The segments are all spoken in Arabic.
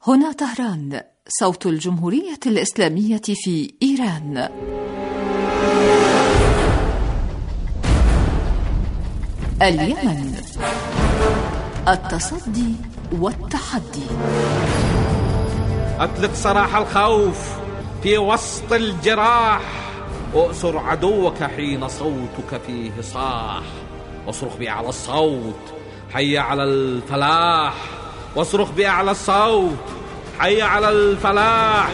هنا طهران، صوت الجمهورية الإسلامية في إيران. اليمن، التصدي والتحدي. أطلق سراح الخوف في وسط الجراح، وأسر عدوك حين صوتك فيه صاح، واصرخ بأعلى الصوت حي على الفلاح، واصرخ بأعلى الصوت حي على الفلاح.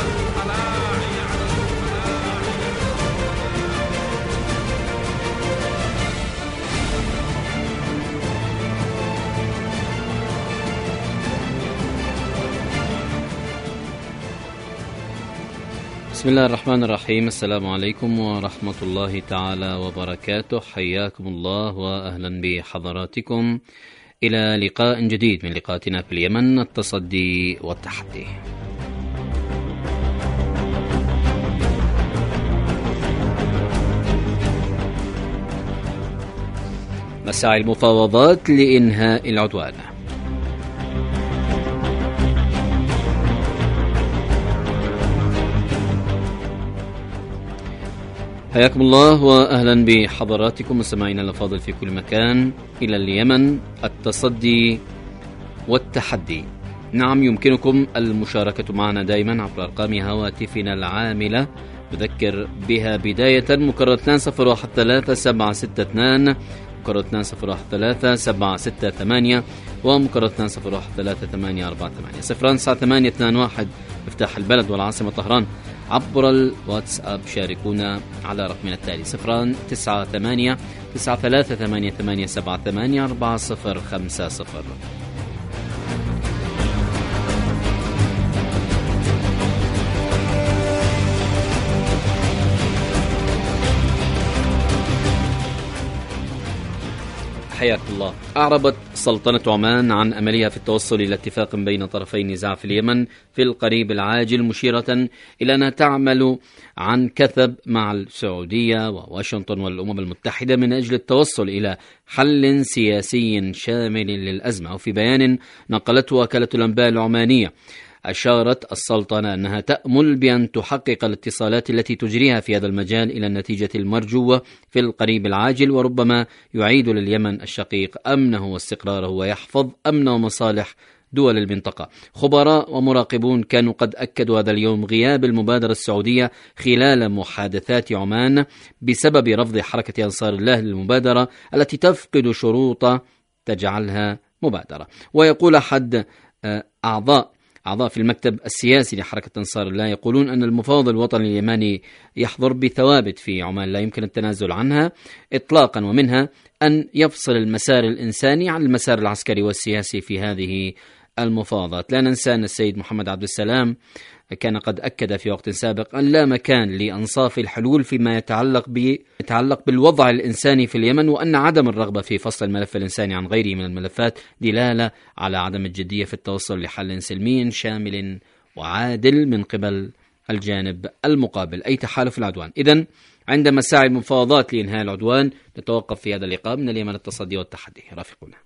بسم الله الرحمن الرحيم. السلام عليكم ورحمة الله تعالى وبركاته. حياكم الله وأهلا بحضراتكم إلى لقاء جديد من لقاءاتنا في اليمن، التصدي والتحدي. مساعي المفاوضات لإنهاء العدوان. حياكم الله وأهلا بحضراتكم مستمعينا الأفاضل في كل مكان إلى اليمن، التصدي والتحدي. نعم، يمكنكم المشاركة معنا دائما عبر أرقام هواتفنا العاملة، نذكر بها بداية مكرر 2013-762 مكرر 2013-768 ومكرر 2013-848 09821 مفتاح البلد والعاصمة طهران. عبر الواتساب شاركونا على رقمنا التالي 098-9388784050. حياك الله. أعربت سلطنة عمان عن أملها في التوصل إلى اتفاق بين طرفي النزاع في اليمن في القريب العاجل، مشيرة إلى أنها تعمل عن كثب مع السعودية وواشنطن والأمم المتحدة من أجل التوصل إلى حل سياسي شامل للأزمة. وفي بيان نقلته وكالة الأنباء العمانية، أشارت السلطنة أنها تأمل بأن تحقق الاتصالات التي تجريها في هذا المجال إلى النتيجة المرجوة في القريب العاجل، وربما يعيد لليمن الشقيق أمنه واستقراره ويحفظ أمن ومصالح دول المنطقة. خبراء ومراقبون كانوا قد أكدوا هذا اليوم غياب المبادرة السعودية خلال محادثات عمان بسبب رفض حركة أنصار الله للمبادرة التي تفقد شروط تجعلها مبادرة. ويقول أحد أعضاء في المكتب السياسي لحركة أنصار الله، يقولون أن المفاوض الوطني اليماني يحظر بثوابت في عمان لا يمكن التنازل عنها إطلاقا، ومنها أن يفصل المسار الإنساني عن المسار العسكري والسياسي في هذه المفاوضات. لا ننسى أن السيد محمد عبد السلام كان قد أكد في وقت سابق أن لا مكان لأنصاف الحلول فيما يتعلق بالوضع الإنساني في اليمن، وأن عدم الرغبة في فصل الملف الإنساني عن غيره من الملفات دلالة على عدم الجدية في التوصل لحل سلمي شامل وعادل من قبل الجانب المقابل، أي تحالف العدوان. إذن عند مساعي المفاوضات لإنهاء العدوان نتوقف في هذا اللقاء. من اليمن، التصدي والتحدي. رافقونا.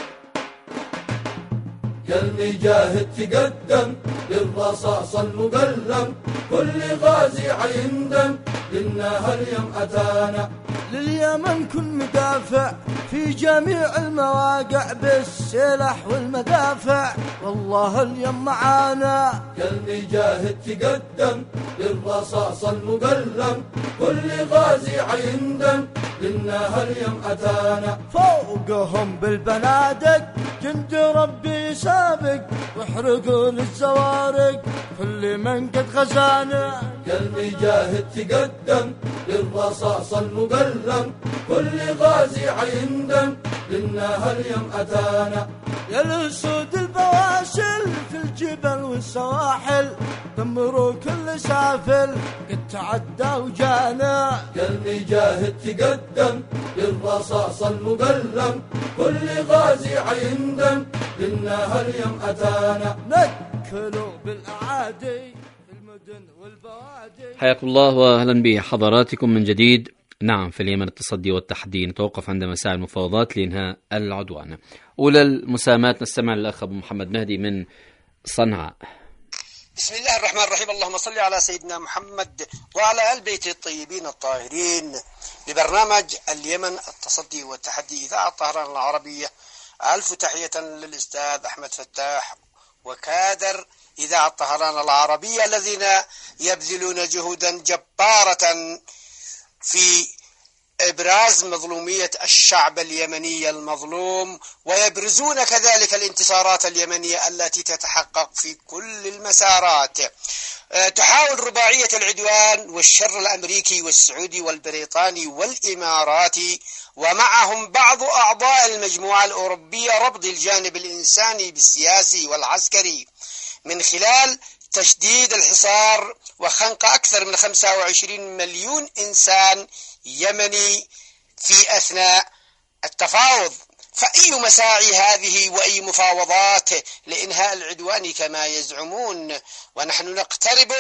يلي جاهد تقدم للرصاص المقلم، كل غازي عيندم لنا هاليوم أتانا. لليمن كن مدافع في جميع المواقع بالسلاح والمدافع، والله اليوم معانا. يلي جاهد تقدم للرصاص المقلم، كل غازي عيندم لنا هاليوم أتانا. فوقهم بالبنادق جند ربي سابق، واحرقوا للزوارق كل من قد غزانا. يلي جاهد تقدم للرصاص المقلم، كل غازي عيندم لنا هاليوم أتانا. يا الأسود البواسل في الجبل والسواحل، دمروا كل سافل قد تعدى وجانا. يلي جاهد تقدم للرصاص المقلم، كل غازي عيندم لنا هاليوم أتانا. نكلوا بالأعادي في المدن والبوادي. حياكم الله وأهلا بحضراتكم من جديد. نعم، في اليمن التصدي والتحدي. نتوقف عند مساعي المفاوضات لإنهاء العدوان. أولى المساهمات نستمع للأخ أبو محمد مهدي من صنعاء. بسم الله الرحمن الرحيم. اللهم صل على سيدنا محمد وعلى آل بيته الطيبين الطاهرين. لبرنامج اليمن التصدي والتحدي إذاعة طهران العربية، ألف تحية للأستاذ أحمد فتاح وكادر إذاعة طهران العربية الذين يبذلون جهودا جبارة في إبراز مظلومية الشعب اليمني المظلوم، ويبرزون كذلك الانتصارات اليمنية التي تتحقق في كل المسارات. تحاول رباعية العدوان والشر الأمريكي والسعودي والبريطاني والإماراتي ومعهم بعض أعضاء المجموعة الأوروبية ربط الجانب الإنساني بالسياسي والعسكري من خلال تشديد الحصار وخنق أكثر من 25 مليون إنسان يمني في أثناء التفاوض. فأي مساعي هذه وأي مفاوضات لإنهاء العدوان كما يزعمون، ونحن نقترب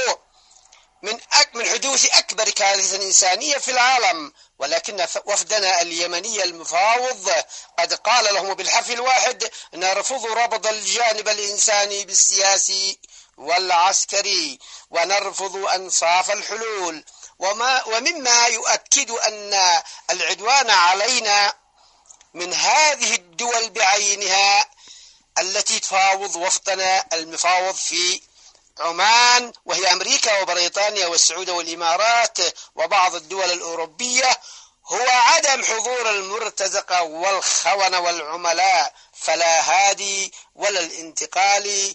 من حدوث أكبر كارثة إنسانية في العالم، ولكن وفدنا اليمني المفاوض قد قال لهم بالحرف الواحد: نرفض ربط الجانب الإنساني بالسياسي والعسكري، ونرفض أنصاف الحلول. ومما يؤكد أن العدوان علينا من هذه الدول بعينها التي تفاوض وفدنا المفاوض في عمان، وهي أمريكا وبريطانيا والسعودية والإمارات وبعض الدول الأوروبية، هو عدم حضور المرتزقة والخونة والعملاء، فلا هادي ولا الانتقالي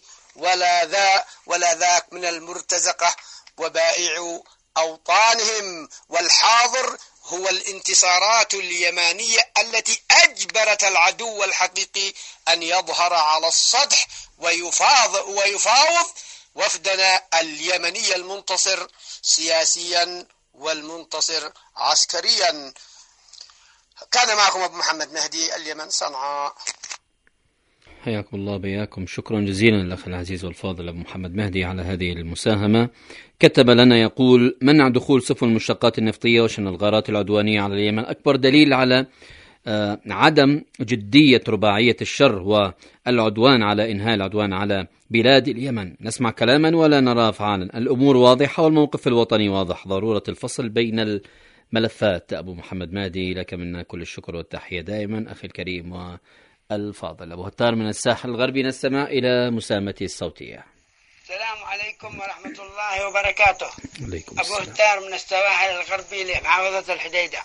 ولا ذاك من المرتزقة وبائع أوطانهم. والحاضر هو الانتصارات اليمانية التي أجبرت العدو الحقيقي أن يظهر على السطح ويفاوض وفدنا اليمني المنتصر سياسيا والمنتصر عسكريا. كان معكم أبو محمد مهدي، اليمن، صنعاء. حياكم الله بياكم. شكرا جزيلا للأخ العزيز والفاضل أبو محمد مهدي على هذه المساهمة. كتب لنا يقول: منع دخول سفن المشتقات النفطية وشن الغارات العدوانية على اليمن أكبر دليل على عدم جدية رباعية الشر والعدوان على إنهاء العدوان على بلاد اليمن. نسمع كلاما ولا نرى أفعالا. الأمور واضحة والموقف الوطني واضح. ضرورة الفصل بين الملفات. أبو محمد مهدي، لك منا كل الشكر والتحية دائما أخي الكريم والفاضل. أبو هتار من الساحل الغربي نستمع إلى مساهمته الصوتية. السلام عليكم ورحمة الله وبركاته. عليكم أبو السلام. هتار من السواحل الغربي لمحافظة الحديدة.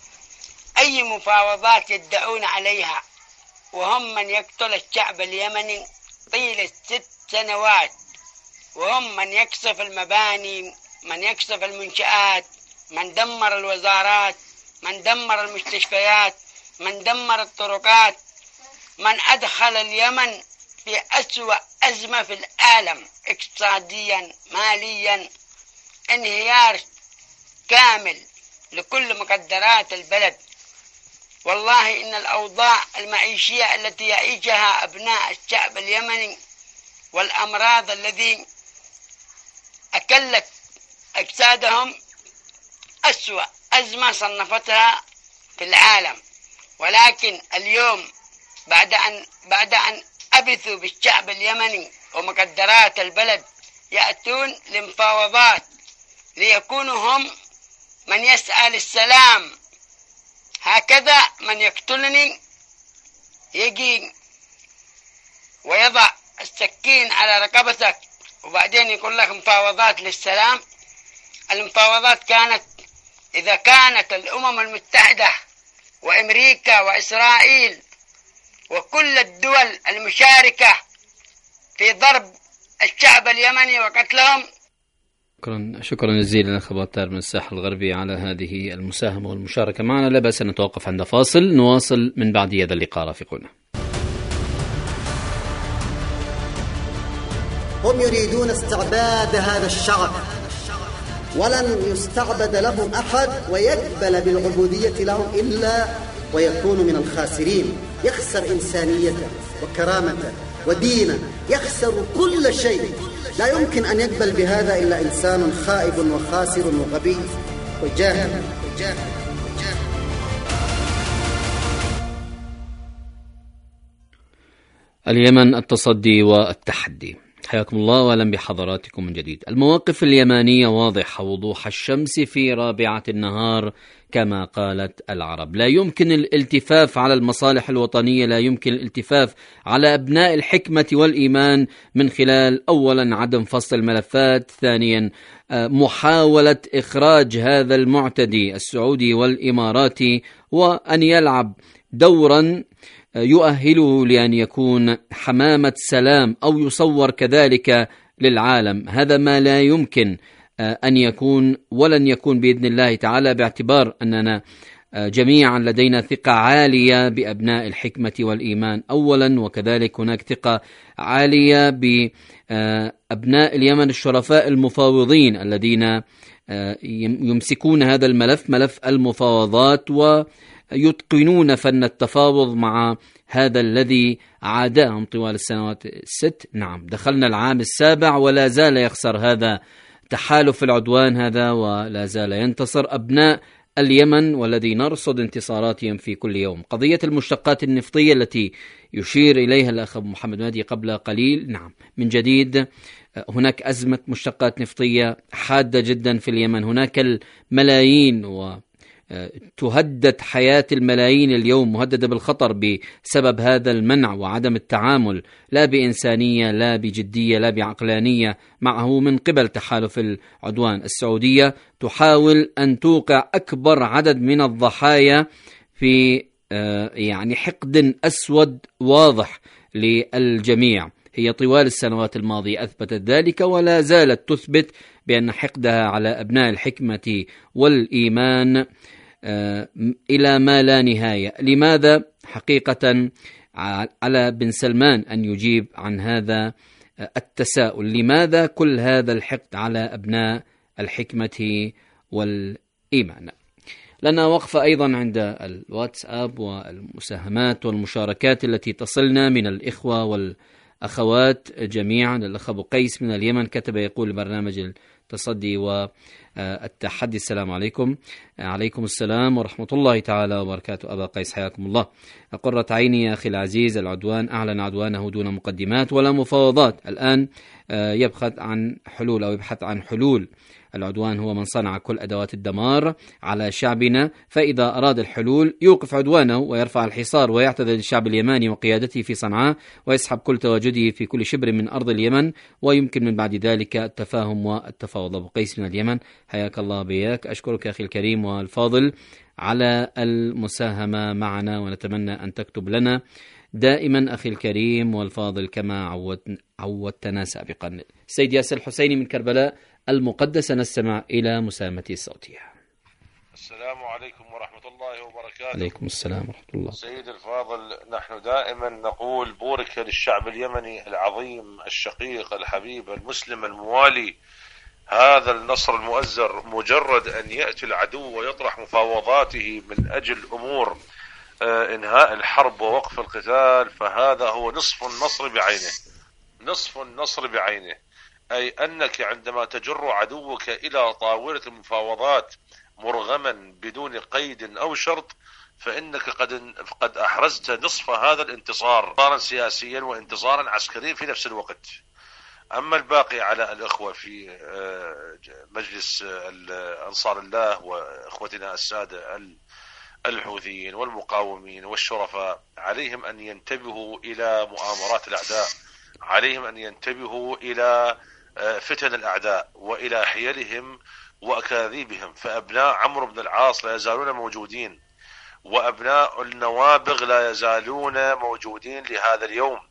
أي مفاوضات يدعون عليها وهم من يقتل الشعب اليمني طيلة 6 سنوات، وهم من يقصف المباني، من يقصف المنشآت، من دمر الوزارات، من دمر المستشفيات، من دمر الطرقات، من أدخل اليمن في أسوأ أزمة في العالم اقتصاديا ماليا، انهيار كامل لكل مقدرات البلد. والله إن الأوضاع المعيشية التي يعيشها أبناء الشعب اليمني والأمراض الذي أكلت أجسادهم أسوأ أزمة صنفتها في العالم. ولكن اليوم بعد أن أبثوا بالشعب اليمني ومقدرات البلد يأتون لمفاوضات ليكونوا هم من يسعى للسلام. هكذا من يقتلني يجي ويضع السكين على رقبتك وبعدين يقول لك مفاوضات للسلام. المفاوضات إذا كانت الأمم المتحدة وأمريكا وإسرائيل وكل الدول المشاركة في ضرب الشعب اليمني وقتلهم. شكرا جزيلا أخ أبو هتار من الساحل الغربي على هذه المساهمة والمشاركة معنا. لا بأس أن نتوقف عند فاصل، نواصل من بعد هذا اللقاء. رافقونا. هم يريدون استعباد هذا الشعب، ولن يستعبد لهم أحد ويقبل بالعبودية لهم إلا ويكون من الخاسرين. يخسر إنسانيته وكرامته ودينه، يخسر كل شيء. لا يمكن أن يقبل بهذا إلا إنسان خائب وخاسر وغبي وجاهل. اليمن التصدي والتحدي. حياكم الله وأهلا بحضراتكم من جديد. المواقف اليمانية واضحة وضوح الشمس في رابعة النهار كما قالت العرب. لا يمكن الالتفاف على المصالح الوطنية، لا يمكن الالتفاف على أبناء الحكمة والإيمان من خلال أولا عدم فصل الملفات، ثانيا محاولة إخراج هذا المعتدي السعودي والإماراتي وأن يلعب دورا يؤهله لأن يكون حمامة سلام أو يصور كذلك للعالم. هذا ما لا يمكن أن يكون ولن يكون بإذن الله تعالى، باعتبار أننا جميعا لدينا ثقة عالية بأبناء الحكمة والإيمان أولا، وكذلك هناك ثقة عالية بأبناء اليمن الشرفاء المفاوضين الذين يمسكون هذا الملف، ملف المفاوضات، ويتقنون فن التفاوض مع هذا الذي عاداهم طوال السنوات الست. نعم، دخلنا العام السابع ولا زال يخسر هذا تحالف العدوان هذا، ولا زال ينتصر أبناء اليمن والذي نرصد انتصاراتهم في كل يوم. قضية المشتقات النفطية التي يشير إليها الأخ محمد مهدي قبل قليل، نعم من جديد هناك أزمة مشتقات نفطية حادة جدا في اليمن. هناك الملايين وتهدد حياة الملايين اليوم، مهددة بالخطر بسبب هذا المنع وعدم التعامل لا بإنسانية لا بجدية لا بعقلانية معه من قبل تحالف العدوان. السعودية تحاول أن توقع أكبر عدد من الضحايا في يعني حقد أسود واضح للجميع. هي طوال السنوات الماضية أثبتت ذلك ولا زالت تثبت بأن حقدها على أبناء الحكمة والإيمان إلى ما لا نهاية. لماذا؟ حقيقة على بن سلمان أن يجيب عن هذا التساؤل، لماذا كل هذا الحقد على أبناء الحكمة والإيمان؟ لنا وقفة أيضا عند الواتساب والمساهمات والمشاركات التي تصلنا من الإخوة والأخوات جميعا. الأخ أبو قيس من اليمن كتب يقول: برنامج التصدي والتحدي، السلام عليكم. عليكم السلام ورحمة الله تعالى وبركاته. أبا قيس حياكم الله. قرة عيني يا أخي العزيز، العدوان أعلن عدوانه دون مقدمات ولا مفاوضات. الآن يبحث عن حلول. العدوان هو من صنع كل أدوات الدمار على شعبنا، فإذا أراد الحلول يوقف عدوانه ويرفع الحصار ويعتذر للشعب اليماني وقيادته في صنعاء ويسحب كل تواجده في كل شبر من أرض اليمن، ويمكن من بعد ذلك التفاهم والتفاوض. أبو قيس من اليمن حياك الله بياك. أشكرك أخي الكريم والفاضل على المساهمة معنا، ونتمنى أن تكتب لنا دائما أخي الكريم والفاضل كما عودتنا سابقا. السيد ياسر الحسيني من كربلاء المقدسة، نستمع إلى مساهمته الصوتية. السلام عليكم ورحمة الله وبركاته. عليكم السلام ورحمة الله. سيد الفاضل، نحن دائما نقول بورك للشعب اليمني العظيم الشقيق الحبيب المسلم الموالي هذا النصر المؤزر. مجرد أن يأتي العدو ويطرح مفاوضاته من أجل أمور إنهاء الحرب ووقف القتال، فهذا هو نصف النصر بعينه، نصف النصر بعينه. أي أنك عندما تجر عدوك إلى طاولة المفاوضات مرغما بدون قيد أو شرط، فإنك قد أحرزت نصف هذا الانتصار، انتصارا سياسيا وانتصارا عسكريا في نفس الوقت. أما الباقي على الأخوة في مجلس أنصار الله وإخوتنا السادة الحوثيين والمقاومين والشرفاء، عليهم أن ينتبهوا إلى مؤامرات الأعداء، عليهم أن ينتبهوا إلى فتن الأعداء وإلى حيلهم وأكاذيبهم. فأبناء عمرو بن العاص لا يزالون موجودين، وأبناء النوابغ لا يزالون موجودين لهذا اليوم.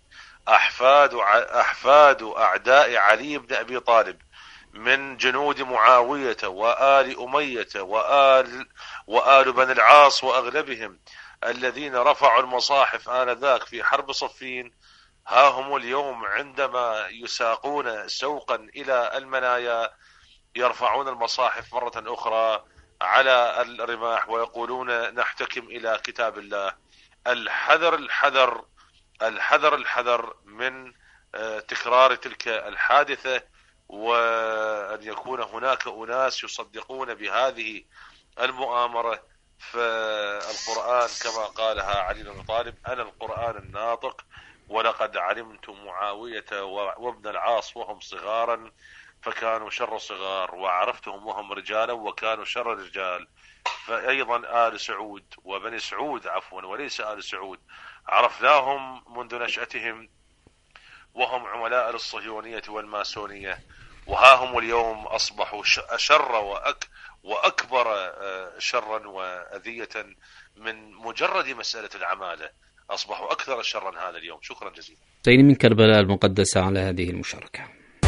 أحفاد أعداء علي بن أبي طالب من جنود معاوية وآل أمية وآل بن العاص وأغلبهم الذين رفعوا المصاحف آنذاك في حرب صفين، ها هم اليوم عندما يساقون سوقا إلى المنايا يرفعون المصاحف مرة أخرى على الرماح ويقولون نحتكم إلى كتاب الله. الحذر الحذر الحذر الحذر من تكرار تلك الحادثة، وأن يكون هناك أناس يصدقون بهذه المؤامرة. فالقرآن كما قالها علي بن أبي طالب: أنا القرآن الناطق ولقد علمت معاوية وابن العاص وهم صغارا فكانوا شر صغار، وعرفتهم وهم رجالا وكانوا شر رجال. فأيضا آل سعود وبني سعود عفوا وليس آل سعود عرفناهم منذ نشأتهم وهم عملاء للصهيونية والماسونية، وها هم اليوم أصبحوا أشر وأكبر شرا وأذية من مجرد مسألة العمالة، أصبحوا أكثر شرا هذا اليوم. شكرا جزيلا. زين من كربلاء المقدسة على هذه المشاركة.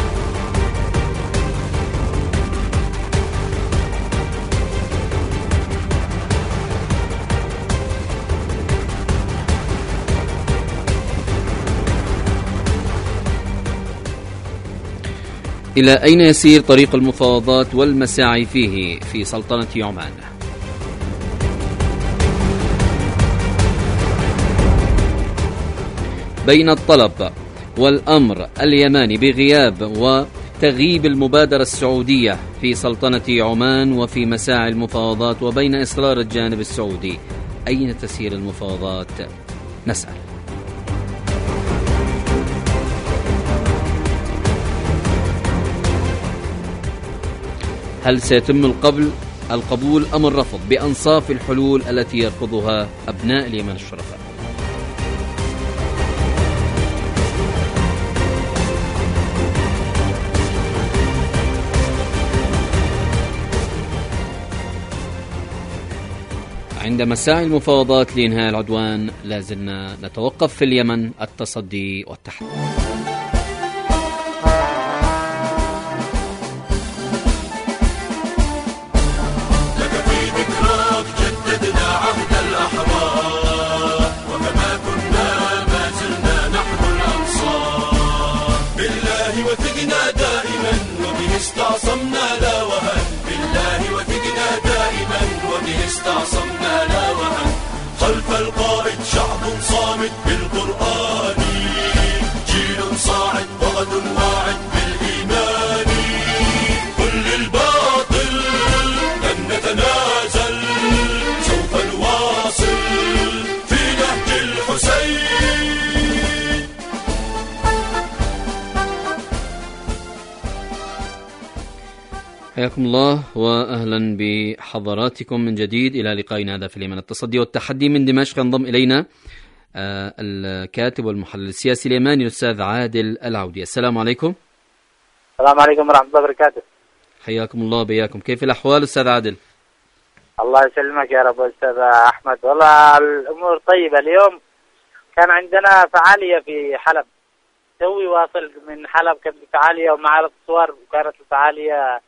إلى أين يسير طريق المفاوضات والمساعي فيه في سلطنة عمان؟ بين الطلب والأمر اليماني بغياب وتغيب المبادرة السعودية في سلطنة عمان وفي مساعي المفاوضات، وبين إصرار الجانب السعودي، أين تسير المفاوضات؟ نسأل. هل سيتم القبول أم الرفض بأنصاف الحلول التي يرفضها أبناء اليمن الشرفاء؟ عند مساعي المفاوضات لإنهاء العدوان لازلنا نتوقف في اليمن التصدي والتحدي. استعصمنا لا وهن بالله وثقنا دائما وبه استعصمنا لا وهن خلف القائد شعب صامت بالقرآن جيل صاعد وغد واعد بالإيمان كل الباطل لن نتنازل سوف نواصل في نهج الحسين. حياكم الله وأهلا بحضراتكم من جديد إلى لقائنا هذا في اليمن التصدي والتحدي. من دمشق ينضم إلينا الكاتب والمحلل السياسي اليماني الأستاذ عادل العودي. السلام عليكم. السلام عليكم ورحمة الله وبركاته. حياكم الله بياكم. كيف الأحوال أستاذ عادل؟ الله يسلمك يا رب أستاذ أحمد. والله الأمور طيبة. اليوم كان عندنا فعالية في حلب، توي واصل من حلب، كانت فعالية ومعرض صور، وكانت الفعالية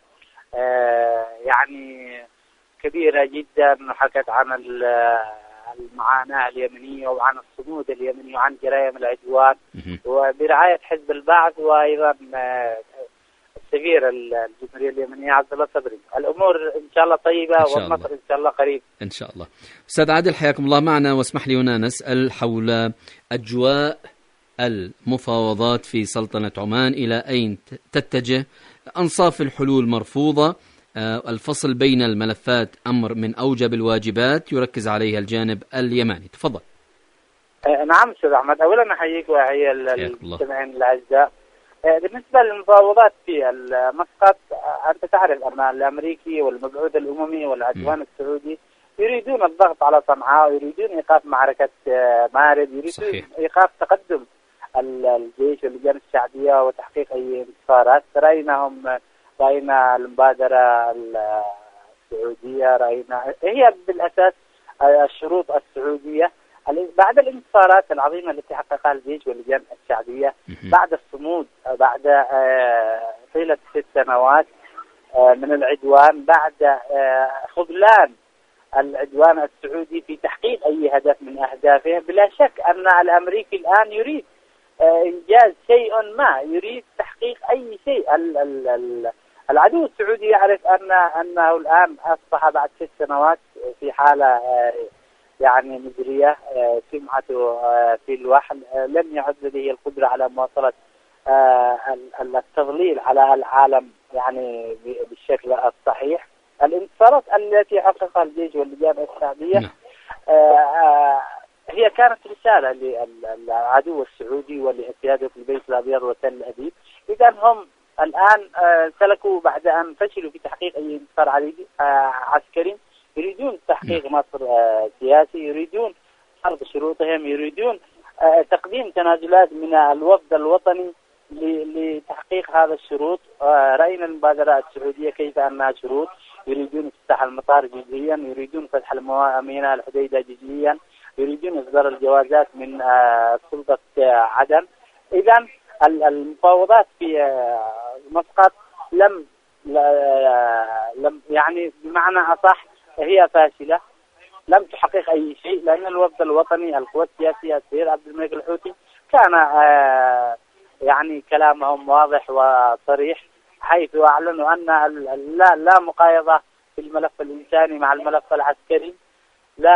يعني كبيرة جدا، وحكت عن المعاناة اليمنية وعن الصمود اليمني وعن جرائم العدوان وبرعاية حزب البعث وأيضا السفير الجمهورية اليمنية عبد الله صبري. الأمور إن شاء الله طيبة والنصر إن شاء الله قريب إن شاء الله. أستاذ عادل حياكم الله معنا، واسمح لي هنا نسأل حول أجواء المفاوضات في سلطنة عمان، إلى أين تتجه؟ أنصاف الحلول مرفوضة، الفصل بين الملفات أمر من أوجب الواجبات يركز عليها الجانب اليماني. تفضل. نعم أستاذ أحمد، أولا أحييك وأحيي المستمعين الأعزاء. بالنسبة للمفاوضات في مسقط، أنت تعرف أن الأمريكي والمبعوث الأممي والعدوان السعودي يريدون الضغط على صنعاء ويريدون إيقاف معركة مارب، يريدون صحيح. إيقاف تقدم الجيش واللجان الشعبية وتحقيق أي انتصارات. رأينا المبادرة السعودية، رأينا هي بالأساس الشروط السعودية بعد الانتصارات العظيمة التي حققها الجيش واللجان الشعبية، بعد الصمود، بعد طيلة 6 سنوات من العدوان، بعد خذلان العدوان السعودي في تحقيق أي هدف من أهدافه. بلا شك أن الأمريكي الآن يريد إنجاز شيء ما، يريد تحقيق أي شيء. العدو السعودي يعرف أنه الآن أصبح بعد 6 سنوات في حالة يعني مزرية، سمعته في الوحل، لم يعد لديه القدرة على مواصلة التضليل على العالم يعني بالشكل الصحيح. الانتصارات التي حققها الجيش واللجان الشعبية هي كانت رسالة للعدو السعودي ولأسياده في البيت الأبيض وتل أبيب. إذا هم الآن سلكوا بعد أن فشلوا في تحقيق أي انتصار عسكري، يريدون تحقيق مصر سياسي، يريدون فرض شروطهم، يريدون تقديم تنازلات من الوفد الوطني لتحقيق هذا الشروط. رأينا المبادرة السعودية كيف أنها شروط، يريدون افتتاح المطار جزئيا، يريدون فتح ميناء الحديدة جزئيا، يريدون إصدار الجوازات من سلطة عدن. إذا المفاوضات في مسقط لم يعني بمعنى أصح هي فاشلة، لم تحقق أي شيء، لأن الوفد الوطني القوى السياسية السيد عبد الملك الحوثي كان يعني كلامهم واضح وصريح، حيث أعلنوا أن لا مقايضة في الملف الإنساني مع الملف العسكري. لا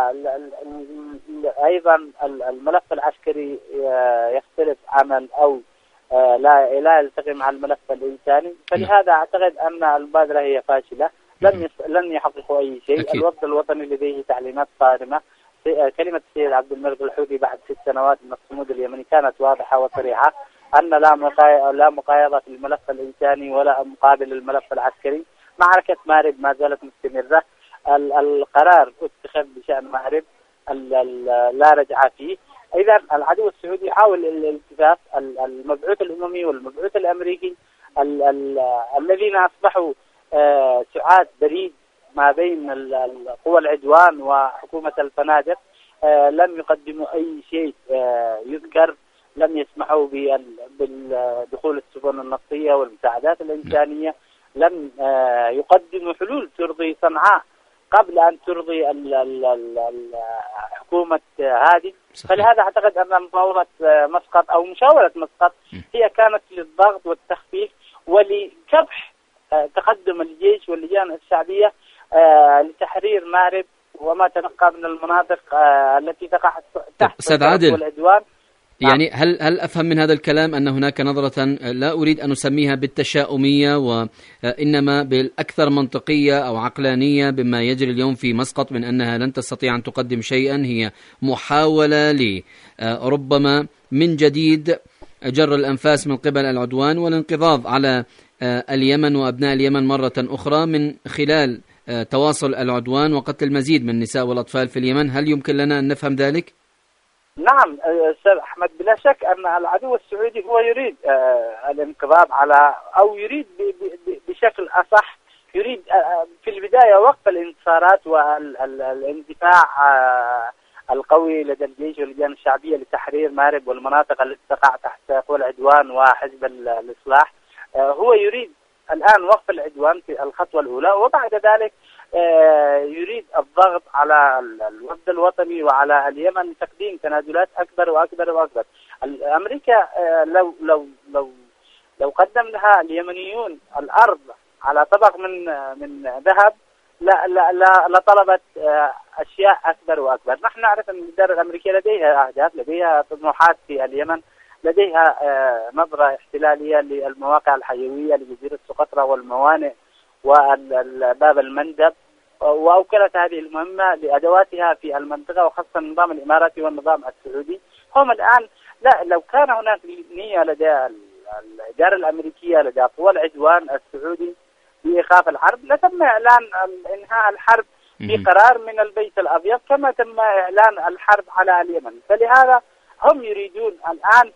أيضا الملف العسكري يختلف عن أو لا يلتقي مع الملف الإنساني. فلهذا أعتقد أن المبادرة هي فاشلة، لن يحققوا أي شيء. أكيد. الوفد الوطني لديه تعليمات صارمة. كلمة السيد عبد الملك الحوثي بعد 6 سنوات من الصمود اليمني كانت واضحة وصريحة، أن لا مقايضة في الملف الإنساني ولا مقابل الملف العسكري. معركة مارب ما زالت مستمرة، القرار اتخذ بشأن مارب لا رجعة فيه. إذا العدو السعودي يحاول الالتفاف، المبعوث الأممي والمبعوث الأمريكي الذين أصبحوا سعاة بريد ما بين قوى العدوان وحكومة الفنادق، لم يقدموا أي شيء يذكر، لم يسمحوا بدخول السفن النفطية والمساعدات الإنسانية، لم يقدموا حلول ترضي صنعاء قبل أن ترضي حكومة هادي. فلهذا أعتقد أن مفاوضة مسقط أو مشاورة مسقط هي كانت للضغط والتخفيف ولكبح تقدم الجيش واللجان الشعبية لتحرير مارب وما تبقى من المناطق التي تقع تحت العدوان. يعني هل أفهم من هذا الكلام أن هناك نظرة لا أريد أن أسميها بالتشاؤمية وإنما بالأكثر منطقية أو عقلانية بما يجري اليوم في مسقط، من أنها لن تستطيع أن تقدم شيئا، هي محاولة لربما من جديد جر الأنفاس من قبل العدوان والانقضاض على اليمن وأبناء اليمن مرة أخرى من خلال تواصل العدوان وقتل المزيد من النساء والأطفال في اليمن؟ هل يمكن لنا أن نفهم ذلك؟ نعم أستاذ أحمد، بلا شك أن العدو السعودي هو يريد الانقضاض على، أو يريد بشكل أصح، يريد في البداية وقف الانتصارات والاندفاع القوي لدى الجيش واللجان الشعبية لتحرير مارب والمناطق التي تقع تحت قوى العدوان وحزب الإصلاح. هو يريد الآن وقف العدوان في الخطوة الأولى، وبعد ذلك يريد الضغط على الوفد الوطني وعلى اليمن لتقديم تنازلات أكبر وأكبر وأكبر. أمريكا لو قدم لها اليمنيون الأرض على طبق من ذهب لطلبت أشياء أكبر وأكبر. نحن نعرف أن الإدارة الأمريكية لديها أهداف، لديها طموحات في اليمن، لديها نظرة احتلالية للمواقع الحيوية لجزيرة سقطرى والموانئ وباب المندب، وأوكلت هذه المهمة لأدواتها في المنطقة وخاصة النظام الإماراتي والنظام السعودي. هم الآن لو كان هناك نية لدى الإدارة الأمريكية لدى قوى العدوان السعودي بإيقاف الحرب لتم إعلان إنهاء الحرب في قرار من البيت الأبيض كما تم إعلان الحرب على اليمن. فلهذا هم يريدون الآن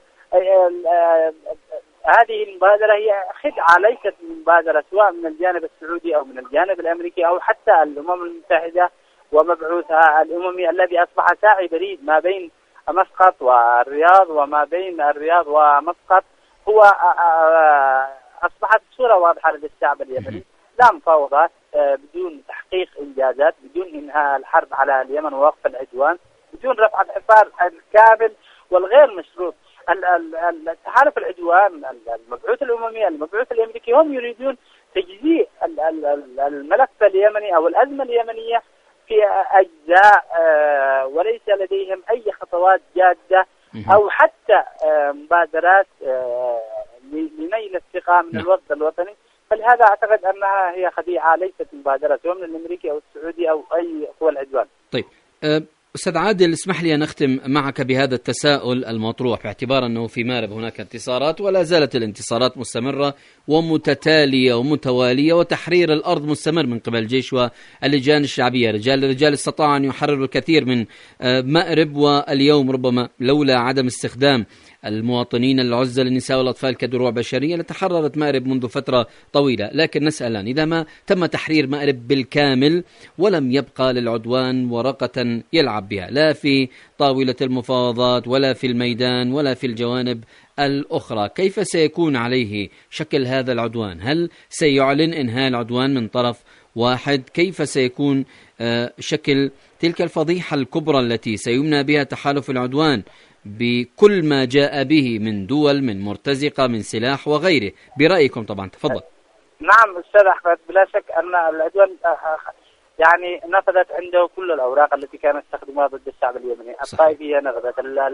هذه المبادرة هي خدعة، ليست مبادرة سواء من الجانب السعودي أو من الجانب الأمريكي أو حتى الأمم المتحدة ومبعوثها الأممي الذي أصبح ساعي بريد ما بين مسقط والرياض وما بين الرياض ومسقط. هو أصبحت صورة واضحة لدى الشعب اليمني، لا مفاوضات بدون تحقيق إنجازات، بدون إنهاء الحرب على اليمن ووقف العدوان، بدون رفع الحصار الكامل والغير مشروط. التحالف العدوان، المبعوث الأممي، المبعوث الأمريكي، هم يريدون تجزيء الملف اليمني أو الأزمة اليمنية في أجزاء، وليس لديهم أي خطوات جادة أو حتى مبادرات لنيل الثقة من الوفد الوطني. فلهذا أعتقد أنها هي خديعة، ليست مبادرة سواء من الأمريكي أو السعودي أو أي قوى العدوان. طيب، أستاذ عادل، اسمح لي أن أختم معك بهذا التساؤل المطروح، باعتبار أنه في مأرب هناك انتصارات ولا زالت الانتصارات مستمرة ومتتالية ومتوالية، وتحرير الأرض مستمر من قبل الجيش واللجان الشعبية. الرجال استطاعوا أن يحرروا الكثير من مأرب، واليوم ربما لولا عدم استخدام المواطنين العزل للنساء والأطفال كدروع بشرية لتحررت مأرب منذ فترة طويلة. لكن نسأل الآن، إذا ما تم تحرير مأرب بالكامل ولم يبقى للعدوان ورقة يلعب بها، لا في طاولة المفاوضات ولا في الميدان ولا في الجوانب الأخرى، كيف سيكون عليه شكل هذا العدوان؟ هل سيعلن إنهاء العدوان من طرف واحد؟ كيف سيكون شكل تلك الفضيحة الكبرى التي سيمنى بها تحالف العدوان بكل ما جاء به من دول، من مرتزقة، من سلاح وغيره؟ برأيكم طبعا، تفضل. نعم أستاذ أحمد، بلا شك أن العدوان يعني نفذت عنده كل الأوراق التي كانت تستخدمها ضد الشعب اليمني. الطائفية نفذت،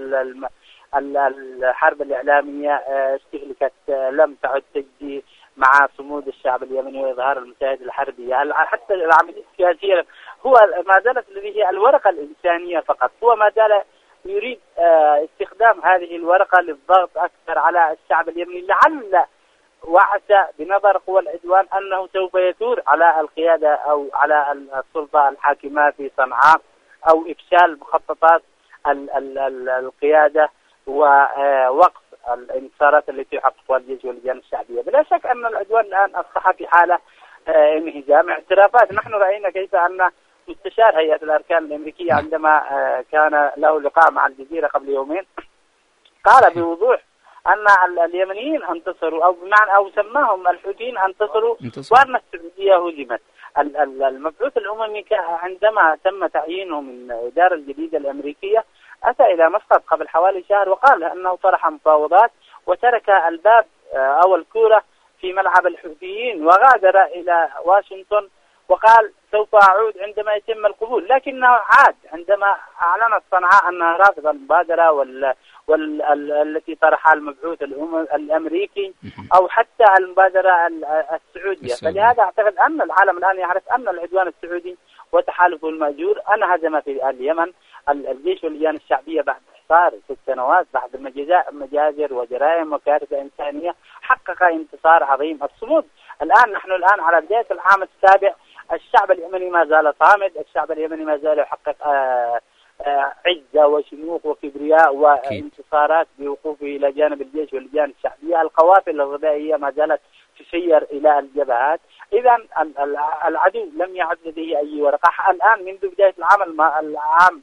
الحرب الإعلامية استهلكت، لم تعد تجدي مع صمود الشعب اليمني وإظهار المشاهد الحربية. حتى العملية السياسية هو ما زالت لديه الورقة الإنسانية فقط، هو ما زال يريد استخدام هذه الورقة للضغط أكثر على الشعب اليمني، لعل وعسى بنظر قوى العدوان أنه سوف يثور على القيادة أو على السلطة الحاكمة في صنعاء، أو إفشال مخططات القيادة ووقف الانتصارات التي يحققها الجيش واللجان الشعبية. بلا شك أن العدوان الآن أصبح في حالة انهزام. اعترافات، نحن رأينا كيف أن مستشار هيئة الأركان الأمريكية عندما كان له لقاء مع الجزيرة قبل يومين قال بوضوح أن اليمنيين انتصروا، أو بمعنى أو سماهم الحوثيين انتصروا، وأن السعودية هزمت. المبعوث الأممي عندما تم تعيينه من الإدارة الجديدة الأمريكية أتى إلى مسقط قبل حوالي شهر وقال أنه طرح مفاوضات وترك الباب أو الكورة في ملعب الحوثيين وغادر إلى واشنطن وقال سوف أعود عندما يتم القبول، لكنه عاد عندما أعلنت صنعاء أنها رافضة المبادرة التي طرحها المبعوث الأمريكي أو حتى المبادرة السعودية. فلهذا أعتقد أن العالم الآن يعرف أن العدوان السعودي وتحالفه المأجور أنهزم في اليمن الجيش واللجان الشعبية بعد حصار 6 سنوات، بعد مجازر وجرائم وكارثة إنسانية، حقق انتصار عظيم. الصمود نحن الآن على بداية العام السابع، الشعب اليمني ما زال صامد، الشعب اليمني ما زال يحقق عزة وشموخ وكبرياء وانتصارات بوقوفه إلى جانب الجيش واللجان الشعبية. القوافل الغذائية ما زالت تسير إلى الجبهات. إذا العدو لم يعد لديه أي ورقة الآن منذ بداية العام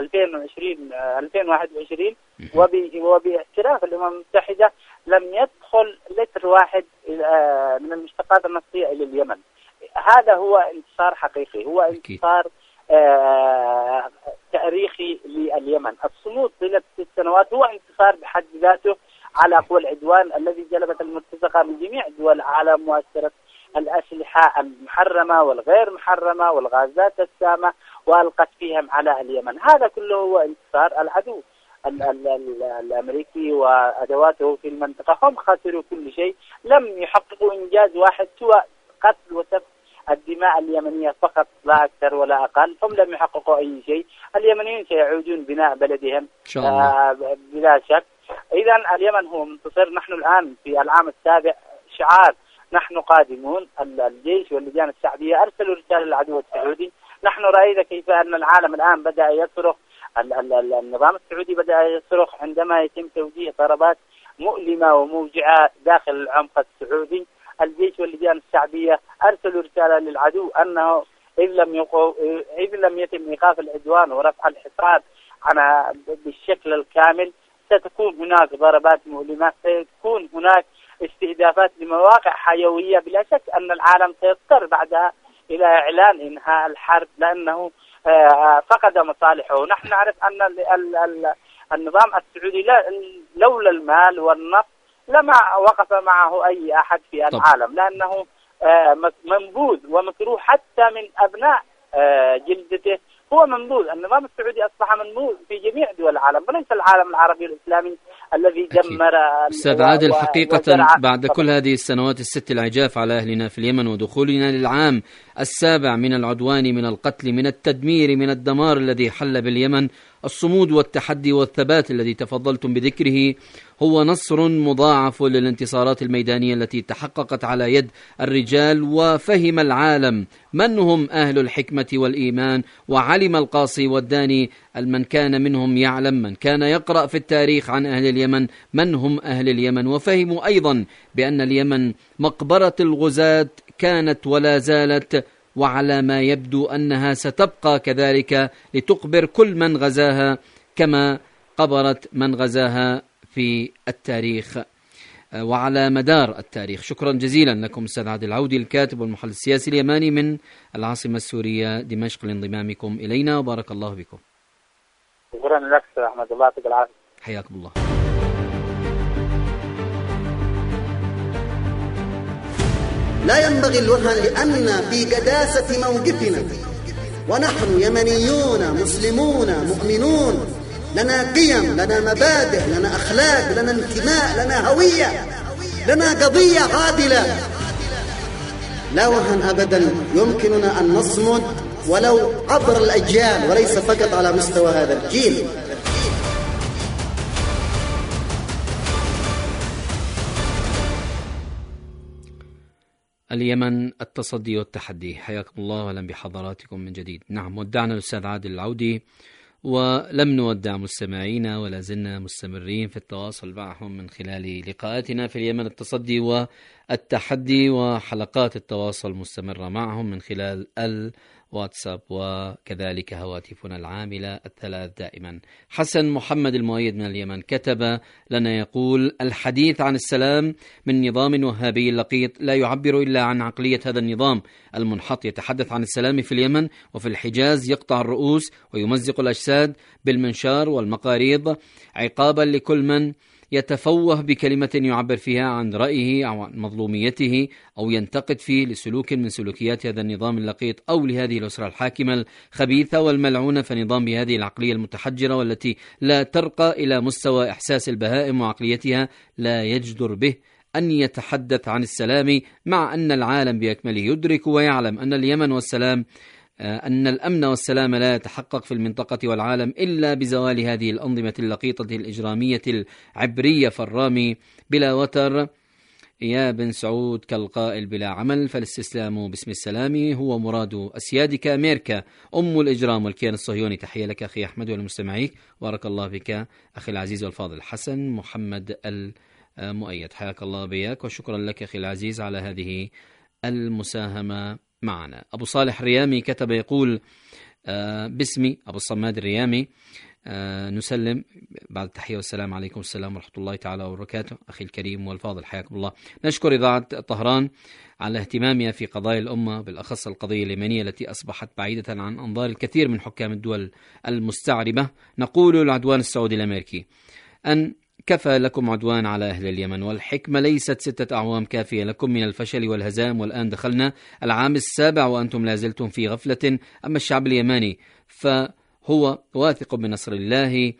2021 وباعتراف الأمم المتحدة لم يدخل لتر واحد من المشتقات النفطية إلى اليمن. هذا هو انتصار حقيقي، هو انتصار تاريخي لليمن. الصمود طيلة 6 سنوات هو انتصار بحد ذاته على قوى العدوان الذي جلبت المرتزقة من جميع دول العالم وأثرت الأسلحة المحرمة والغير محرمة والغازات السامة وألقت فيهم على اليمن. هذا كله هو انتصار. العدو الأمريكي وأدواته في المنطقة هم خسروا كل شيء، لم يحققوا إنجاز واحد سوى قتل وسفك الدماء اليمنية فقط، لا أكثر ولا أقل. هم لم يحققوا أي شيء. اليمنيين سيعودون بناء بلدهم بلا شك. إذا اليمن هو منتصر. نحن الآن في العام السابع، شعار نحن قادمون. الجيش واللجان الشعبية أرسلوا رسالة للعدو السعودي. نحن رأينا كيف أن العالم الآن بدأ يصرخ، النظام السعودي بدأ يصرخ عندما يتم توجيه ضربات مؤلمة وموجعة داخل العمق السعودي. الجيش واللجان الشعبية أرسلوا رسالة للعدو أنه إذ لم يتم إيقاف العدوان ورفع الحصار بالشكل الكامل ستكون هناك ضربات مؤلمة، سيكون هناك استهدافات لمواقع حيوية. بلا شك أن العالم سيضطر بعدها إلى إعلان إنهاء الحرب لأنه فقد مصالحه. نحن نعرف أن النظام السعودي لولا المال والنفط لما وقف معه أي أحد في العالم، لأنه منبوذ ومكروه حتى من أبناء جلدته هو منبوذ. النظام السعودي أصبح منبوذ في جميع دول العالم وليس العالم العربي الإسلامي الذي دمر. أستاذ عادل، حقيقة بعد كل هذه السنوات الست العجاف على أهلنا في اليمن ودخولنا للعام السابع من العدوان، من القتل، من التدمير، من الدمار الذي حل باليمن، الصمود والتحدي والثبات الذي تفضلتم بذكره هو نصر مضاعف للانتصارات الميدانية التي تحققت على يد الرجال. وفهم العالم من هم أهل الحكمة والإيمان، وعلم القاصي والداني من كان منهم يعلم، من كان يقرأ في التاريخ عن أهل اليمن من هم أهل اليمن. وفهموا أيضا بأن اليمن مقبرة الغزاة كانت ولا زالت، وعلى ما يبدو أنها ستبقى كذلك لتقبر كل من غزاها كما قبرت من غزاها في التاريخ وعلى مدار التاريخ. شكرا جزيلا لكم أستاذ عادل العودي، الكاتب والمحلل السياسي اليماني من العاصمة السورية دمشق، لانضمامكم إلينا، وبارك الله بكم. شكرا لك أستاذ أحمد، الله يعطيك العافية. حياكم الله. لا ينبغي الوهن لأن في قداسة موقفنا ونحن يمنيون مسلمون مؤمنون، لنا قيم، لنا مبادئ، لنا أخلاق، لنا انتماء، لنا هوية، لنا قضية عادلة. لا وهن أبدا، يمكننا أن نصمد ولو عبر الأجيال وليس فقط على مستوى هذا الجيل. اليمن، التصدي والتحدي. حياكم الله وأهلا بحضراتكم من جديد. نعم، ودعنا الأستاذ عادل العودي ولم نودع مستمعينا، ولا زلنا مستمرين في التواصل معهم من خلال لقاءاتنا في اليمن، التصدي والتحدي، وحلقات التواصل مستمرة معهم من خلال الواتساب وكذلك هواتفنا العاملة الثلاث دائما. حسن محمد المؤيد من اليمن كتب لنا يقول: الحديث عن السلام من نظام وهابي لقيط لا يعبر إلا عن عقلية هذا النظام المنحط، يتحدث عن السلام في اليمن وفي الحجاز، يقطع الرؤوس ويمزق الأجساد بالمنشار والمقاريض عقابا لكل من يتفوه بكلمة يعبر فيها عن رأيه أو عن مظلوميته أو ينتقد فيه لسلوك من سلوكيات هذا النظام اللقيط أو لهذه الأسرة الحاكمة الخبيثة والملعونة. فنظام بهذه العقلية المتحجرة والتي لا ترقى إلى مستوى إحساس البهائم وعقليتها لا يجدر به أن يتحدث عن السلام، مع أن العالم بأكمله يدرك ويعلم أن اليمن والسلام أن الأمن والسلام لا يتحقق في المنطقة والعالم إلا بزوال هذه الأنظمة اللقيطة الإجرامية العبرية. فالرامي بلا وتر يا بن سعود كالقائل بلا عمل، فالاستسلام باسم السلام هو مراد أسيادك أمريكا أم الإجرام والكيان الصهيوني. تحية لك أخي أحمد ولمستمعيك، بارك الله بك أخي العزيز والفاضل. حسن محمد المؤيد، حياك الله بياك وشكرا لك أخي العزيز على هذه المساهمة معنا. أبو صالح الريامي كتب يقول باسمي أبو الصماد الريامي نسلم بعد التحية والسلام عليكم السلام ورحمة الله تعالى وبركاته أخي الكريم والفاضل، حياكم الله. نشكر إذاعة طهران على اهتمامها في قضايا الأمة، بالأخص القضية اليمنية التي أصبحت بعيدة عن أنظار الكثير من حكام الدول المستعربة. نقول العدوان السعودي الأمريكي أن كفى لكم عدوان على أهل اليمن، والحكمة ليست 6 أعوام كافية لكم من الفشل والهزائم، والآن دخلنا العام السابع وأنتم لازلتم في غفلة. أما الشعب اليماني فهو واثق بنصر الله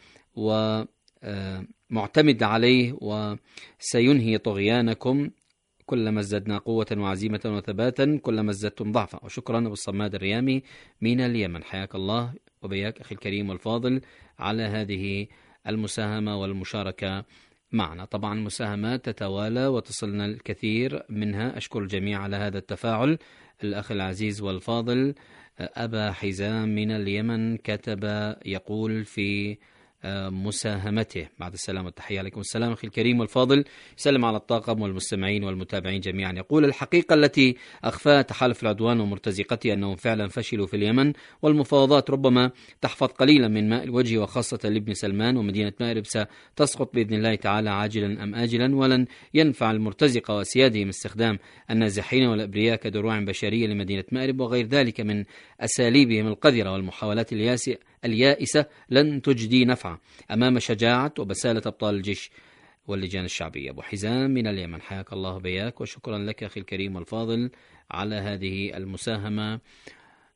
ومعتمد عليه وسينهي طغيانكم. كلما ازددنا قوة وعزيمة وثباتا كلما ازددتم ضعفا. وشكرا أبو الصماد الريامي من اليمن، حياك الله وبياك أخي الكريم والفاضل على هذه المساهمة والمشاركة معنا. طبعا مساهمات تتوالى وتصلنا الكثير منها، أشكر الجميع على هذا التفاعل. الأخ العزيز والفاضل أبا حزام من اليمن كتب يقول في مساهمته بعد السلام والتحية عليكم السلام أخي الكريم والفاضل، يسلم على الطاقم والمستمعين والمتابعين جميعا. يقول: الحقيقة التي أخفاها تحالف العدوان ومرتزقته أنهم فعلا فشلوا في اليمن، والمفاوضات ربما تحفظ قليلا من ماء الوجه، وخاصة لابن سلمان، ومدينة مأرب ستسقط بإذن الله تعالى عاجلا أم آجلا، ولن ينفع المرتزقة وأسيادهم استخدام النازحين والأبرياء كدروع بشرية لمدينة مأرب وغير ذلك من أساليبهم القذرة والمحاولات اليائسة لن تجدي نفعا أمام شجاعة وبسالة أبطال الجيش واللجان الشعبية. أبو حزام من اليمن، حياك الله بياك وشكرا لك أخي الكريم والفاضل على هذه المساهمة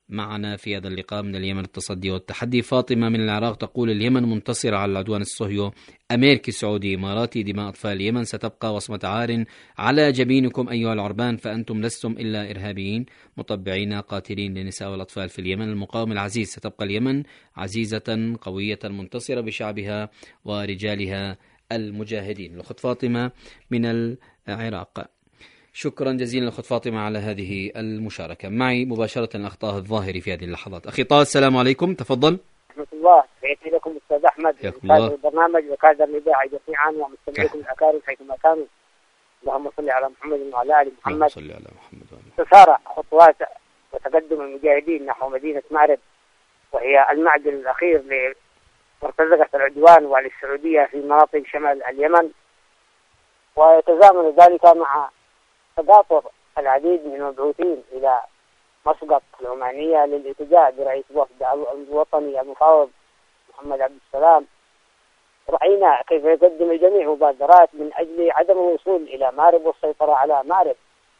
معنا في هذا اللقاء من اليمن التصدي والتحدي. فاطمة من العراق تقول: اليمن منتصرة على العدوان الصهيو أمريكي سعودي إماراتي، دماء أطفال اليمن ستبقى وصمة عار على جبينكم أيها العربان، فأنتم لستم إلا إرهابيين مطبعين قاتلين للنساء والأطفال في اليمن. المقاوم العزيز، ستبقى اليمن عزيزة قوية منتصرة بشعبها ورجالها المجاهدين. الأخت فاطمة من العراق، شكرا جزيلا الأخت فاطمة على هذه المشاركة. معي مباشرة الأخ طه الظاهري في هذه اللحظات. أخي طه، السلام عليكم، تفضل. ورحمة الله. تحياتي لكم أستاذ أحمد، كادر البرنامج وكادر الإذاعة جميعا ومستمعيكم الأكارم حيثما كانوا. اللهم صل على محمد وعلى آل محمد. صل على محمد. تسارع خطوات وتقدم المجاهدين نحو مدينة مأرب، وهي المعدل الأخير لمرتزقة العدوان وللسعودية في مناطق شمال اليمن، ويتزامن ذلك مع تضافر العديد من المبعوثين إلى مسقط العمانية للالتجاء برئيس الوفد الوطني المفاوض محمد عبد السلام. رأينا كيف يقدم الجميع مبادرات من أجل عدم الوصول إلى مأرب والسيطرة على مأرب.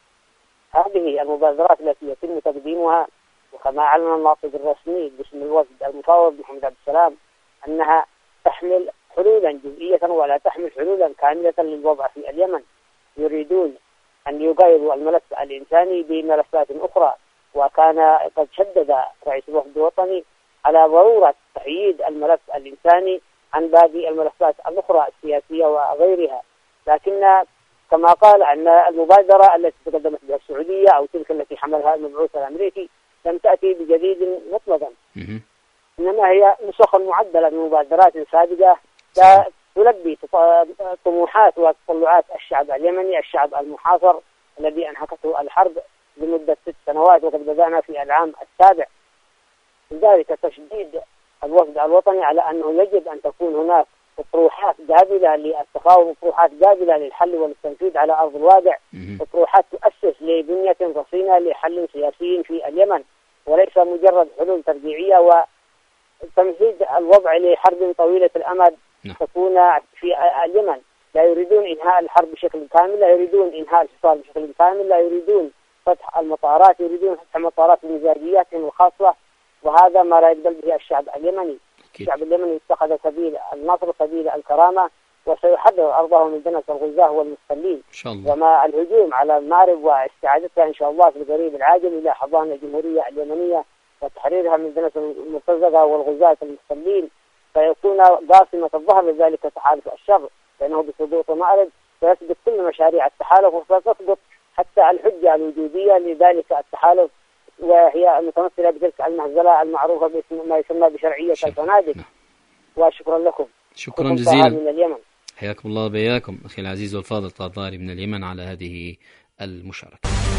هذه المبادرات التي يتم تقديمها، وكما أعلن الناطق الرسمي باسم الوفد المفاوض محمد عبد السلام، أنها تحمل حلولا جزئية ولا تحمل حلولا كاملة للوضع في اليمن. يريدون أن يغيروا الملف الإنساني بملفات أخرى، وكان قد شدد رئيس الوفد الوطني على ضرورة تحييد الملف الإنساني عن باقي الملفات الأخرى السياسية وغيرها. لكن كما قال أن المبادرة التي تقدمت بها السعودية أو تلك التي حملها المبعوث الأمريكي لم تأتي بجديد مطلقا، إنما هي نسخ معدلة من مبادرات سابقة تلبي طموحات وتطلعات الشعب اليمني، الشعب المحاصر الذي أنهكته الحرب لمدة 6 سنوات، وقد بدأنا في العام السابع. لذلك تشديد الوفد الوطني على أنه يجب أن تكون هناك اطروحات قابلة للتفاوض، اطروحات قابلة للحل والتنفيذ على أرض الواقع، اطروحات تؤسس لبنية رصينة لحل سياسي في اليمن، وليس مجرد حلول ترجيعية وتمهيد الوضع لحرب طويلة الأمد تكون في اليمن. لا يريدون إنهاء الحرب بشكل كامل، لا يريدون إنهاء الحصار بشكل كامل، لا يريدون فتح المطارات، يريدون فتح مطارات بمزاجياتهم الخاصة، وهذا ما لا يقبل به الشعب اليمني. الشعب اليمني اتخذ سبيل النصر، سبيل الكرامة، وسيحرر أرضه من دنس الغزاة والمستلين. وما الهجوم على مأرب واستعادتها إن شاء الله في القريب العاجل إلى حضانة الجمهورية اليمنية وتحريرها من دنس المرتزقة والغزاة المستلين، فيكون قاسمة الظهر لذلك تحالف الشر، لأنه بسقوط مأرب سيسقط كل مشاريع التحالف، وستسقط حتى الحجة الوجودية لذلك التحالف، وهي المتمثلة بتلك المهزلة المعروفة باسم ما يسمى بشرعية الفنادق. وشكرا لكم. شكرا جزيلا من اليمن. حياكم الله بياكم أخي العزيز والفاضل طه الظاهري من اليمن على هذه المشاركة.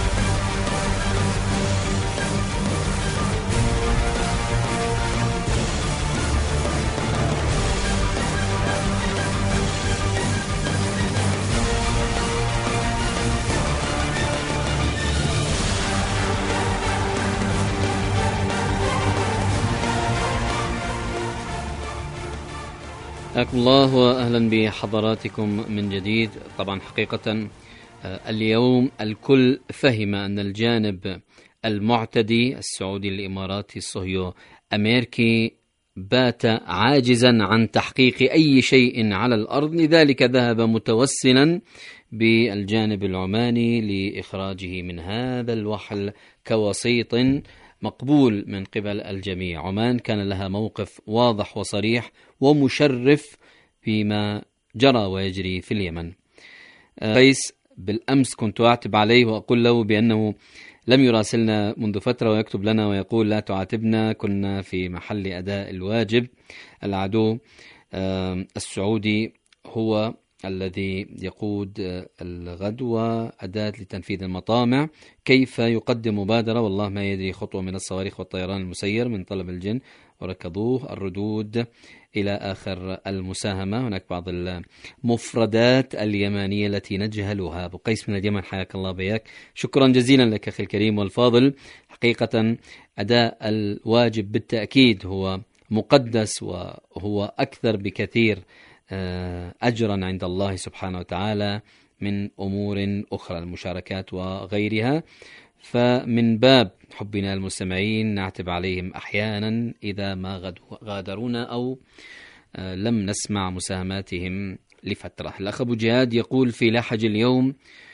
حياكم الله وأهلا بحضراتكم من جديد. طبعا حقيقة اليوم الكل فهم أن الجانب المعتدي السعودي الإماراتي الصهيو أمريكي بات عاجزا عن تحقيق أي شيء على الأرض، لذلك ذهب متوسلا بالجانب العماني لإخراجه من هذا الوحل كوسيط مقبول من قبل الجميع. عمان كان لها موقف واضح وصريح ومشرف فيما جرى ويجري في اليمن. قيس بالأمس كنت أعتب عليه وأقول له بأنه لم يراسلنا منذ فترة ويكتب لنا ويقول لا تعاتبنا، كنا في محل أداء الواجب. العدو السعودي هو الذي يقود الغدو أداة لتنفيذ المطامع. كيف يقدم مبادرة والله ما يدري خطوة من الصواريخ والطيران المسير من طلب الجن وركضوه الردود إلى آخر المساهمة. هناك بعض المفردات اليمانية التي نجهلها. أبو قيس من اليمن حياك الله بياك، شكرا جزيلا لك أخي الكريم والفاضل. حقيقة أداء الواجب بالتأكيد هو مقدس وهو أكثر بكثير أجرا عند الله سبحانه وتعالى من أمور أخرى المشاركات وغيرها. فمن باب حبنا المستمعين نعتب عليهم أحيانا إذا ما غادرونا أو لم نسمع مساهماتهم لفترة. الأخ أبو جهاد يقول في لحج اليوم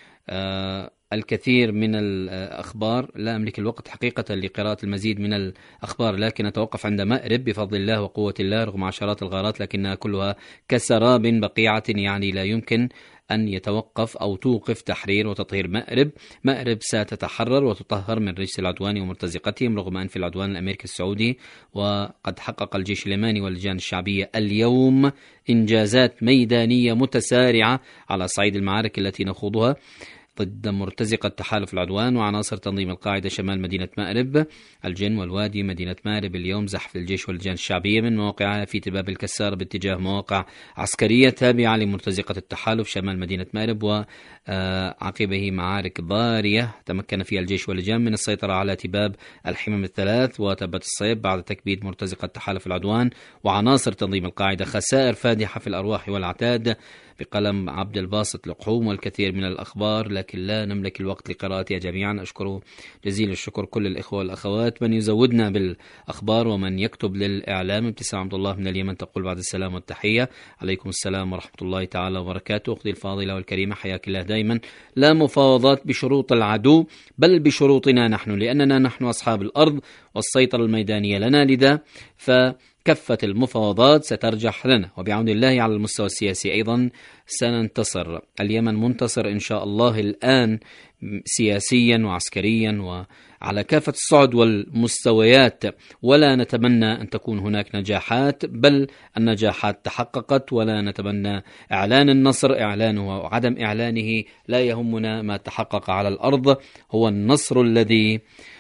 الكثير من الأخبار، لا أملك الوقت حقيقة لقراءة المزيد من الأخبار، لكن أتوقف عند مأرب بفضل الله وقوة الله رغم عشرات الغارات لكنها كلها كسراب بقيعة، يعني لا يمكن أن يتوقف أو توقف تحرير وتطهير مأرب. مأرب ستتحرر وتطهر من رجس العدوان ومرتزقتهم رغم أنف العدوان الأمريكي السعودي. وقد حقق الجيش اليماني واللجان الشعبية اليوم إنجازات ميدانية متسارعة على صعيد المعارك التي نخوضها ضد مرتزقة تحالف العدوان وعناصر تنظيم القاعدة شمال مدينة مأرب. الجن والوادي مدينة مأرب اليوم زحف الجيش واللجان الشعبية من مواقعها في تباب الكسار باتجاه مواقع عسكرية تابعة لمرتزقة التحالف شمال مدينة مأرب، وعقبه معارك ضارية تمكن فيها الجيش واللجان من السيطرة على تباب الحمم الثلاث وتبت الصيب بعد تكبيد مرتزقة تحالف العدوان وعناصر تنظيم القاعدة. خسائر فادحة في الأرواح والعتاد بقلم عبد الباسط لقحوم والكثير من الأخبار، لكن لا نملك الوقت لقراءتها جميعا. أشكر جزيل الشكر كل الإخوة والأخوات من يزودنا بالأخبار ومن يكتب للإعلام. ابتسام عبد الله من اليمن تقول بعد السلام والتحية. عليكم السلام ورحمة الله تعالى وبركاته. أختي الفاضلة والكريمة حياك الله دائما. لا مفاوضات بشروط العدو بل بشروطنا نحن، لأننا نحن أصحاب الأرض والسيطرة الميدانية لنا، لذا كفة المفاوضات سترجح لنا، وبعون الله على المستوى السياسي أيضا سننتصر. اليمن منتصر إن شاء الله الآن سياسيا وعسكريا وعلى كافة الصعد والمستويات، ولا نتمنى أن تكون هناك نجاحات، بل النجاحات تحققت، ولا نتمنى إعلان النصر إعلانه وعدم إعلانه. لا يهمنا ما تحقق على الأرض، هو النصر الذي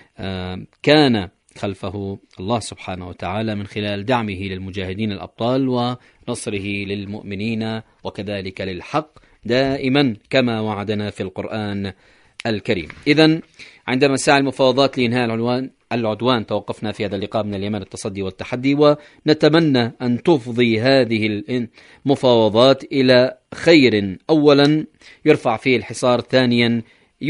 كان خلفه الله سبحانه وتعالى من خلال دعمه للمجاهدين الأبطال ونصره للمؤمنين وكذلك للحق دائما كما وعدنا في القرآن الكريم. إذن عندما سعى المفاوضات لإنهاء العدوان توقفنا في هذا اللقاء من اليمن التصدي والتحدي، ونتمنى أن تفضي هذه المفاوضات إلى خير. أولا يرفع فيه الحصار، ثانيا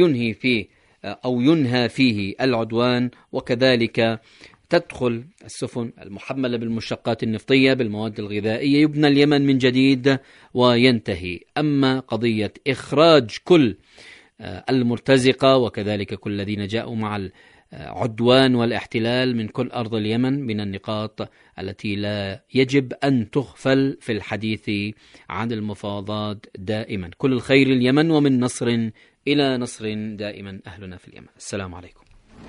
ينهى فيه العدوان، وكذلك تدخل السفن المحملة بالمشتقات النفطية بالمواد الغذائية، يبنى اليمن من جديد وينتهي. أما قضية إخراج كل المرتزقة وكذلك كل الذين جاءوا مع العدوان والاحتلال من كل أرض اليمن من النقاط التي لا يجب أن تغفل في الحديث عن المفاوضات دائما. كل الخير اليمن، ومن نصر إلى نصر دائما أهلنا في اليمن. السلام عليكم.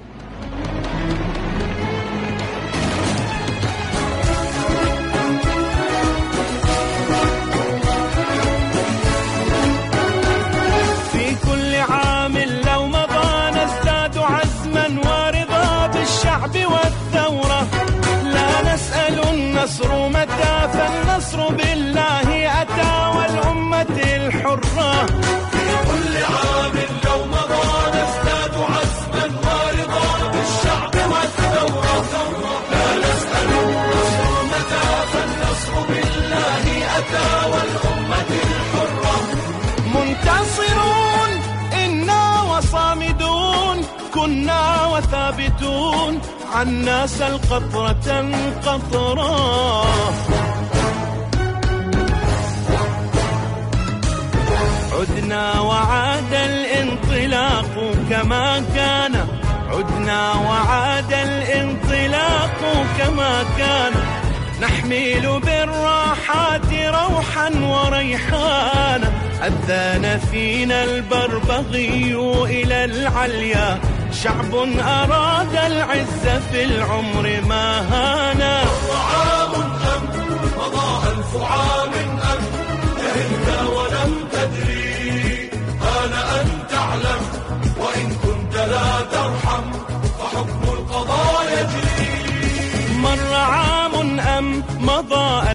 في كل عام لو مضى نزداد عزما ورضا بالشعب والثورة، لا نسأل النصر متى فالنصر بالله أتى والأمة الحرة. منتصرون إنا وصامدون كنا وثابتون عنا سل قطرة قطرة. عدنا وعاد الانطلاق كما كان، عدنا وعاد الانطلاق كما كان، نحمل بالراحات روحا وريحانا، أذان فينا البربغي إلى العليا، شعب أراد العز في العمر ما هانا. عام أم مضى 1000 عام أم جهلت ولم تدري، آن أن تعلم وإن كنت لا ترحم فحكم القضاء يجري. مر عام أم مضى